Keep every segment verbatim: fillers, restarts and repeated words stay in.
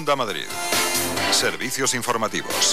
Onda Madrid. Servicios informativos.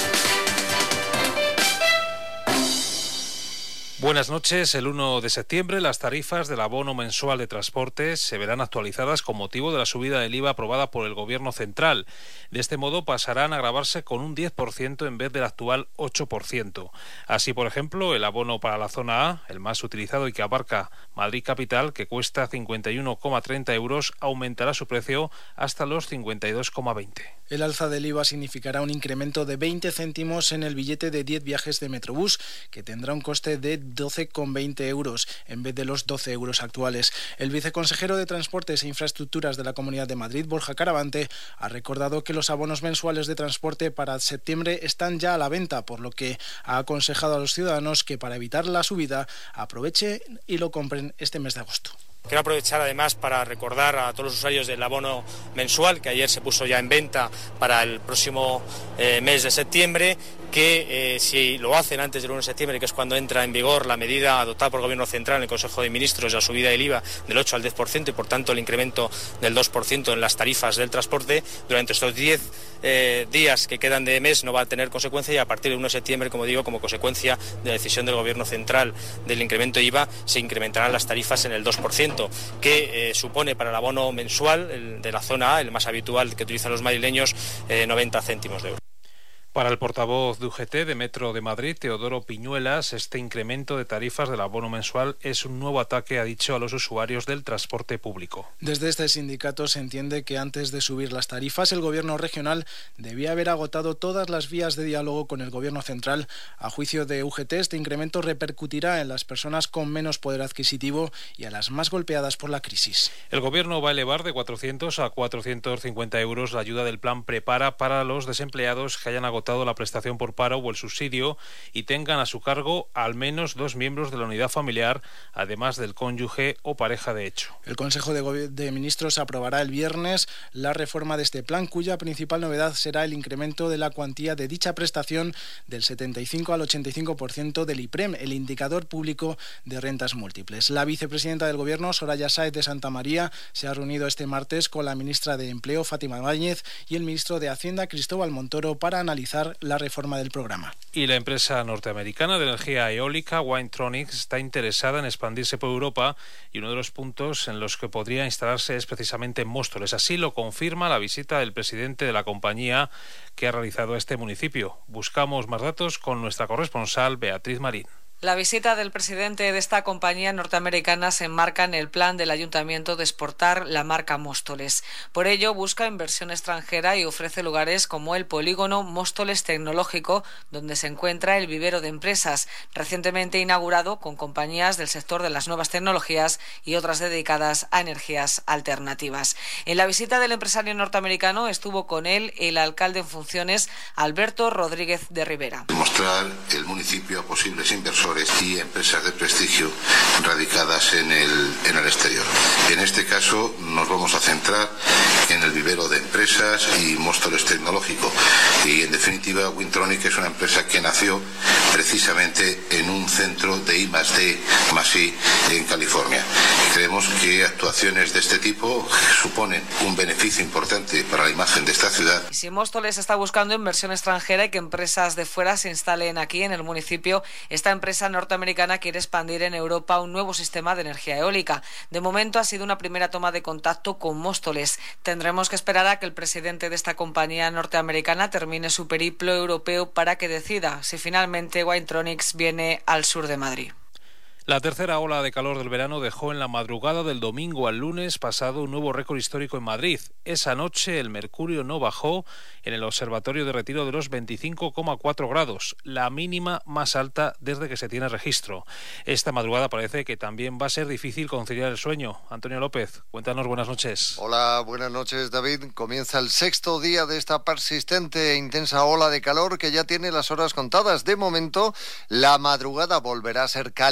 Buenas noches. El uno de septiembre las tarifas del abono mensual de transporte se verán actualizadas con motivo de la subida del I V A aprobada por el Gobierno central. De este modo pasarán a gravarse con un diez por ciento en vez del actual ocho por ciento. Así, por ejemplo, el abono para la zona A, el más utilizado y que abarca Madrid Capital, que cuesta cincuenta y uno coma treinta euros, aumentará su precio hasta los cincuenta y dos coma veinte. El alza del I V A significará un incremento de veinte céntimos en el billete de diez viajes de Metrobús, que tendrá un coste de doce coma veinte euros en vez de los doce euros actuales. El viceconsejero de Transportes e Infraestructuras de la Comunidad de Madrid, Borja Caravante, ha recordado que los abonos mensuales de transporte para septiembre están ya a la venta, por lo que ha aconsejado a los ciudadanos que para evitar la subida aprovechen y lo compren este mes de agosto. Quiero aprovechar además para recordar a todos los usuarios del abono mensual, que ayer se puso ya en venta para el próximo eh, mes de septiembre, que eh, si lo hacen antes del uno de septiembre, que es cuando entra en vigor la medida adoptada por el Gobierno central en el Consejo de Ministros de la subida del I V A del ocho al diez por ciento y por tanto el incremento del dos por ciento en las tarifas del transporte, durante estos diez eh, días que quedan de mes no va a tener consecuencia, y a partir del uno de septiembre, como digo, como consecuencia de la decisión del Gobierno central del incremento de I V A, se incrementarán las tarifas en el dos por ciento, que eh, supone para el abono mensual el de la zona A, el más habitual que utilizan los madrileños, eh, noventa céntimos de euro. Para el portavoz de U G T de Metro de Madrid, Teodoro Piñuelas, este incremento de tarifas del abono mensual es un nuevo ataque, ha dicho, a los usuarios del transporte público. Desde este sindicato se entiende que antes de subir las tarifas, el Gobierno regional debía haber agotado todas las vías de diálogo con el Gobierno central. A juicio de U G T, este incremento repercutirá en las personas con menos poder adquisitivo y a las más golpeadas por la crisis. El Gobierno va a elevar de cuatrocientos a cuatrocientos cincuenta euros la ayuda del plan Prepara para los desempleados que hayan agotado la prestación por paro o el subsidio y tengan a su cargo al menos dos miembros de la unidad familiar, además del cónyuge o pareja de hecho. El Consejo de, de Ministros aprobará el viernes la reforma de este plan, cuya principal novedad será el incremento de la cuantía de dicha prestación del setenta y cinco al ochenta y cinco por ciento del IPREM, el indicador público de rentas múltiples. La vicepresidenta del Gobierno, Soraya Sáez de Santa María, se ha reunido este martes con la ministra de Empleo, Fátima Báñez, y el ministro de Hacienda, Cristóbal Montoro, para analizar la reforma del programa. Y la empresa norteamericana de energía eólica Wintronics está interesada en expandirse por Europa, y uno de los puntos en los que podría instalarse es precisamente en Móstoles. Así lo confirma la visita del presidente de la compañía que ha realizado a este municipio. Buscamos más datos con nuestra corresponsal Beatriz Marín. La visita del presidente de esta compañía norteamericana se enmarca en el plan del ayuntamiento de exportar la marca Móstoles. Por ello, busca inversión extranjera y ofrece lugares como el polígono Móstoles Tecnológico, donde se encuentra el vivero de empresas, recientemente inaugurado con compañías del sector de las nuevas tecnologías y otras dedicadas a energías alternativas. En la visita del empresario norteamericano estuvo con él el alcalde en funciones, Alberto Rodríguez de Rivera. Mostrar el municipio a posibles inversores y empresas de prestigio radicadas en el, en el exterior. En este caso nos vamos a centrar en el vivero de empresas y Móstoles Tecnológico, y en definitiva Wintronics es una empresa que nació precisamente en un centro de I más D más I en California. Creemos que actuaciones de este tipo suponen un beneficio importante para la imagen de esta ciudad. Y si Móstoles está buscando inversión extranjera y que empresas de fuera se instalen aquí en el municipio, esta empresa norteamericana quiere expandir en Europa un nuevo sistema de energía eólica. De momento ha sido una primera toma de contacto con Móstoles. Tendremos que esperar a que el presidente de esta compañía norteamericana termine su periplo europeo para que decida si finalmente Wintronics viene al sur de Madrid. La tercera ola de calor del verano dejó en la madrugada del domingo al lunes pasado un nuevo récord histórico en Madrid. Esa noche el mercurio no bajó en el Observatorio de Retiro de los veinticinco coma cuatro grados, la mínima más alta desde que se tiene registro. Esta madrugada parece que también va a ser difícil conciliar el sueño. Antonio López, cuéntanos, buenas noches. Hola, buenas noches, David. Comienza el sexto día de esta persistente e intensa ola de calor que ya tiene las horas contadas. De momento, la madrugada volverá a ser cálida con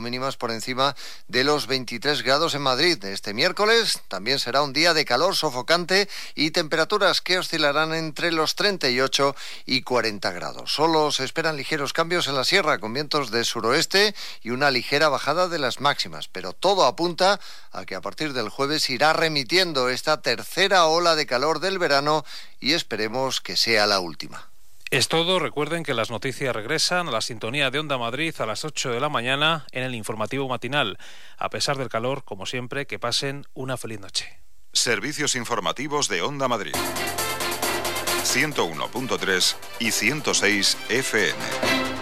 con mínimas por encima de los veintitrés grados en Madrid. Este miércoles también será un día de calor sofocante y temperaturas que oscilarán entre los treinta y ocho y cuarenta grados. Solo se esperan ligeros cambios en la sierra, con vientos de suroeste y una ligera bajada de las máximas, pero todo apunta a que a partir del jueves irá remitiendo esta tercera ola de calor del verano y esperemos que sea la última. Es todo. Recuerden que las noticias regresan a la sintonía de Onda Madrid a las ocho de la mañana en el informativo matinal. A pesar del calor, como siempre, que pasen una feliz noche. Servicios informativos de Onda Madrid. ciento uno punto tres y ciento seis F M.